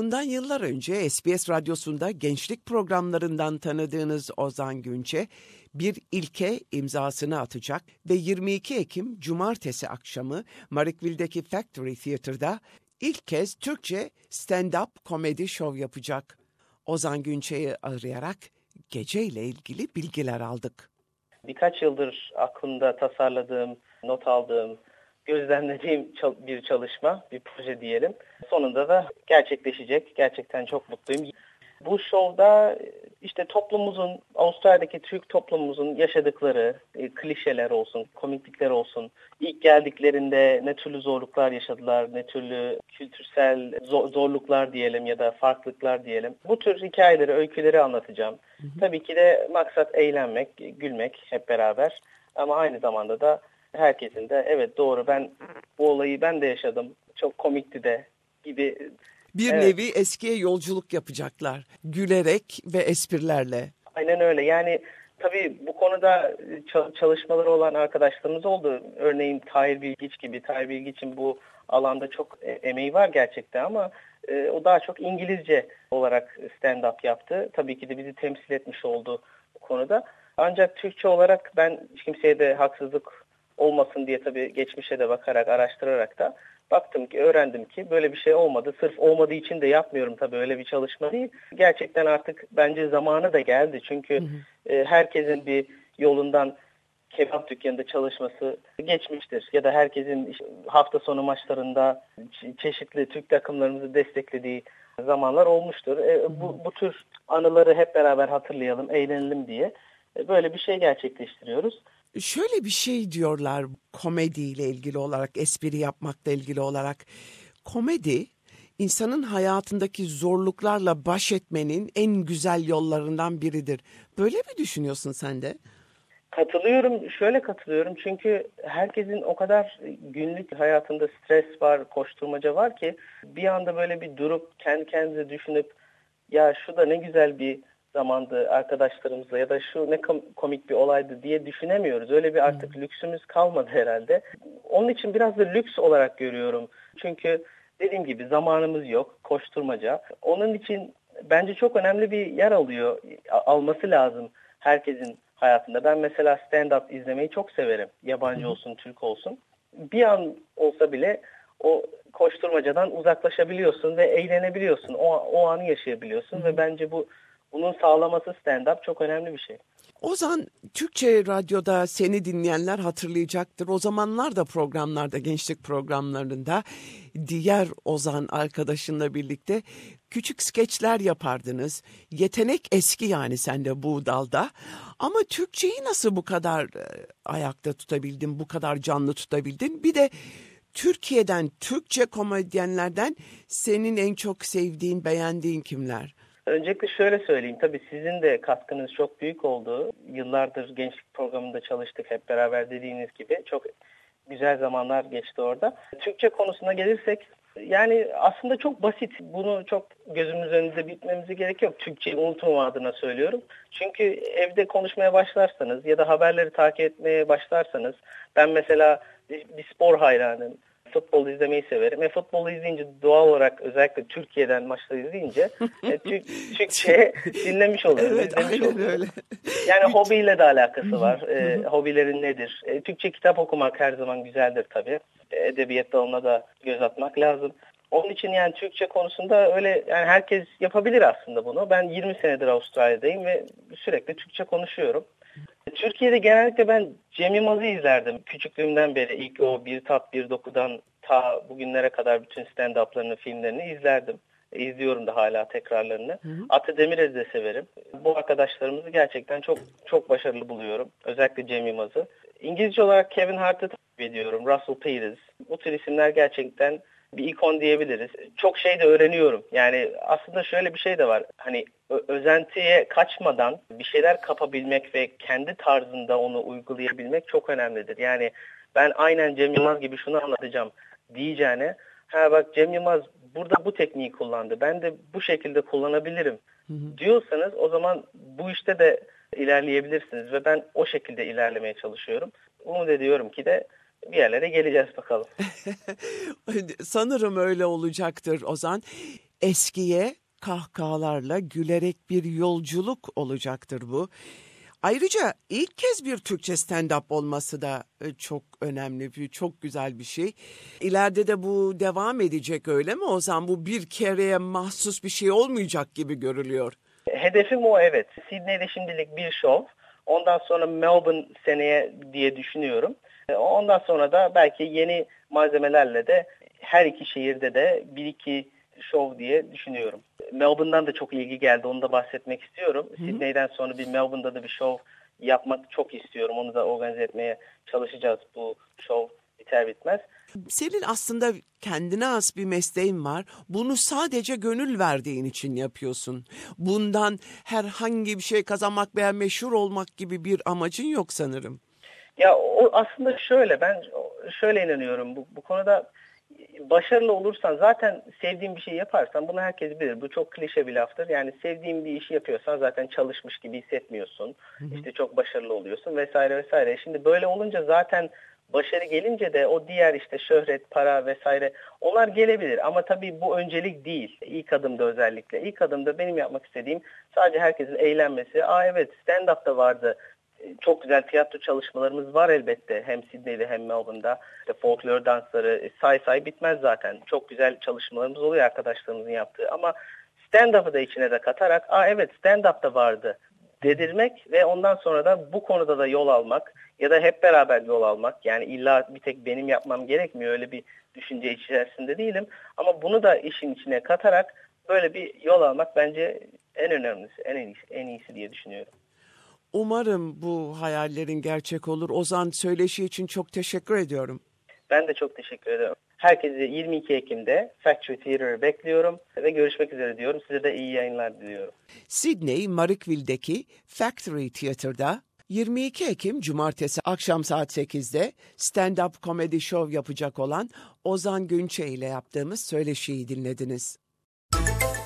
Bundan yıllar önce SBS Radyosu'nda gençlik programlarından tanıdığınız Ozan Günçe bir ilke imzasını atacak ve 22 Ekim Cumartesi akşamı Marrickville'deki Factory Theatre'da ilk kez Türkçe stand-up komedi şov yapacak. Ozan Günçe'yi arayarak geceyle ilgili bilgiler aldık. Birkaç yıldır aklımda tasarladığım, not aldığım, gözlemlediğim bir çalışma, bir proje diyelim. Sonunda da gerçekleşecek. Gerçekten çok mutluyum. Bu şovda işte toplumumuzun, Avustralya'daki Türk toplumumuzun yaşadıkları klişeler olsun, komiklikler olsun, ilk geldiklerinde ne türlü zorluklar yaşadılar, ne türlü kültürsel zorluklar diyelim ya da farklılıklar diyelim. Bu tür hikayeleri, öyküleri anlatacağım. Tabii ki de maksat eğlenmek, gülmek hep beraber ama aynı zamanda da herkesin de evet doğru bu olayı ben de yaşadım, çok komikti de gibi. Bir nevi eskiye yolculuk yapacaklar. Gülerek ve esprilerle. Aynen öyle. Yani tabii bu konuda çalışmaları olan arkadaşlarımız oldu. Örneğin Tahir Bilgiç gibi. Tahir Bilgiç'in bu alanda çok emeği var gerçekten ama o daha çok İngilizce olarak stand-up yaptı. Tabii ki de bizi temsil etmiş oldu bu konuda. Ancak Türkçe olarak ben hiç kimseye de haksızlık olmasın diye tabii geçmişe de bakarak, araştırarak da baktım ki, öğrendim ki böyle bir şey olmadı. Sırf olmadığı için de yapmıyorum tabii, öyle bir çalışma değil. Gerçekten artık bence zamanı da geldi. Çünkü herkesin bir yolundan kebap dükkanında çalışması geçmiştir. Ya da herkesin hafta sonu maçlarında çeşitli Türk takımlarımızı desteklediği zamanlar olmuştur. Bu tür anıları hep beraber hatırlayalım, eğlenelim diye böyle bir şey gerçekleştiriyoruz. Şöyle bir şey diyorlar komediyle ilgili olarak, espri yapmakla ilgili olarak. Komedi, insanın hayatındaki zorluklarla baş etmenin en güzel yollarından biridir. Böyle mi düşünüyorsun sen de? Katılıyorum. Şöyle katılıyorum. Çünkü herkesin o kadar günlük hayatında stres var, koşturmaca var ki bir anda böyle bir durup kendi kendinize düşünüp ya şu da ne güzel bir zamandı arkadaşlarımızla ya da şu ne komik bir olaydı diye düşünemiyoruz. Öyle bir artık lüksümüz kalmadı herhalde. Onun için biraz da lüks olarak görüyorum. Çünkü dediğim gibi zamanımız yok, koşturmaca. Onun için bence çok önemli bir yer alması lazım herkesin hayatında. Ben mesela stand-up izlemeyi çok severim. Yabancı olsun, Türk olsun. Bir an olsa bile o koşturmacadan uzaklaşabiliyorsun ve eğlenebiliyorsun. O anı yaşayabiliyorsun ve bence bunun sağlaması stand-up çok önemli bir şey. Ozan, Türkçe radyoda seni dinleyenler hatırlayacaktır. O zamanlar da programlarda, gençlik programlarında diğer Ozan arkadaşınla birlikte küçük skeçler yapardınız. Yetenek eski yani sende bu dalda. Ama Türkçeyi nasıl bu kadar ayakta tutabildin, bu kadar canlı tutabildin? Bir de Türkiye'den, Türkçe komedyenlerden senin en çok sevdiğin, beğendiğin kimler? Öncelikle şöyle söyleyeyim. Tabii sizin de katkınız çok büyük oldu. Yıllardır gençlik programında çalıştık hep beraber, dediğiniz gibi. Çok güzel zamanlar geçti orada. Türkçe konusuna gelirsek, yani aslında çok basit. Bunu çok gözümüz önünde bitmemize gerek yok. Türkçeyi unutmama adına söylüyorum. Çünkü evde konuşmaya başlarsanız ya da haberleri takip etmeye başlarsanız, ben mesela bir spor hayranıyım. Futbol izlemeyi severim. Futbolu izleyince doğal olarak, özellikle Türkiye'den maçları izleyince Türkçe dinlemiş oluyorum, Evet, izlemiş aynen oluyorum. öyle. Yani hobiyle de alakası var. Hobilerin nedir? Türkçe kitap okumak her zaman güzeldir tabii. Edebiyat dalına da göz atmak lazım. Onun için yani Türkçe konusunda öyle, yani herkes yapabilir aslında bunu. Ben 20 senedir Avustralya'dayım ve sürekli Türkçe konuşuyorum. Türkiye'de genellikle ben Cem Yılmaz'ı izlerdim. Küçüklüğümden beri ilk o Bir Tat Bir Doku'dan ta bugünlere kadar bütün stand-up'larını, filmlerini izlerdim. İzliyorum da hala tekrarlarını. Ate Demirer'i de severim. Bu arkadaşlarımızı gerçekten çok çok başarılı buluyorum. Özellikle Cem Yılmaz'ı. İngilizce olarak Kevin Hart'ı takip ediyorum. Russell Peters. Bu tür isimler gerçekten bir ikon diyebiliriz. Çok şey de öğreniyorum. Yani aslında şöyle bir şey de var. Hani özentiye kaçmadan bir şeyler kapabilmek ve kendi tarzında onu uygulayabilmek çok önemlidir. Yani ben aynen Cem Yılmaz gibi şunu anlatacağım diyeceğine, ha bak Cem Yılmaz burada bu tekniği kullandı, ben de bu şekilde kullanabilirim diyorsanız o zaman bu işte de ilerleyebilirsiniz ve ben o şekilde ilerlemeye çalışıyorum. Umut ediyorum ki de bir yerlere geleceğiz bakalım. Sanırım öyle olacaktır Ozan. Eskiye kahkahalarla gülerek bir yolculuk olacaktır bu. Ayrıca ilk kez bir Türkçe stand-up olması da çok önemli, çok güzel bir şey. İleride de bu devam edecek, öyle mi Ozan? Bu bir kereye mahsus bir şey olmayacak gibi görülüyor. Hedefim o, evet. Sydney'de şimdilik bir şov. Ondan sonra Melbourne seneye diye düşünüyorum. Ondan sonra da belki yeni malzemelerle de her iki şehirde de bir iki şov diye düşünüyorum. Melbourne'dan da çok ilgi geldi. Onu da bahsetmek istiyorum. Sydney'den sonra bir Melbourne'da da bir şov yapmak çok istiyorum. Onu da organize etmeye çalışacağız, bu şov biter bitmez. Senin aslında kendine has bir mesleğin var. Bunu sadece gönül verdiğin için yapıyorsun. Bundan herhangi bir şey kazanmak veya meşhur olmak gibi bir amacın yok sanırım. Ya o aslında şöyle, ben şöyle inanıyorum. Bu konuda başarılı olursan, zaten sevdiğin bir şey yaparsan, bunu herkes bilir. Bu çok klişe bir laftır. Yani sevdiğin bir işi yapıyorsan zaten çalışmış gibi hissetmiyorsun. İşte çok başarılı oluyorsun vesaire vesaire. Şimdi böyle olunca zaten başarı gelince de o diğer işte şöhret, para vesaire, onlar gelebilir. Ama tabii bu öncelik değil. İlk adımda özellikle. İlk adımda benim yapmak istediğim sadece herkesin eğlenmesi. Evet, stand-up da vardı. Çok güzel tiyatro çalışmalarımız var elbette. Hem Sydney'de hem Melbourne'da. İşte folklor dansları say bitmez zaten. Çok güzel çalışmalarımız oluyor arkadaşlarımızın yaptığı. Ama stand-up'ı da içine de katarak, evet stand-up da vardı dedirmek ve ondan sonra da bu konuda da yol almak ya da hep beraber yol almak. Yani illa bir tek benim yapmam gerekmiyor. Öyle bir düşünce içerisinde değilim. Ama bunu da işin içine katarak böyle bir yol almak bence en önemlisi, en iyisi diye düşünüyorum. Umarım bu hayallerin gerçek olur. Ozan, söyleşi için çok teşekkür ediyorum. Ben de çok teşekkür ederim. Herkesi 22 Ekim'de Factory Theatre'ı bekliyorum ve görüşmek üzere diyorum. Size de iyi yayınlar diliyorum. Sydney, Marrickville'deki Factory Theatre'da 22 Ekim Cumartesi akşam saat 8'de stand-up comedy show yapacak olan Ozan Günçe ile yaptığımız söyleşiyi dinlediniz.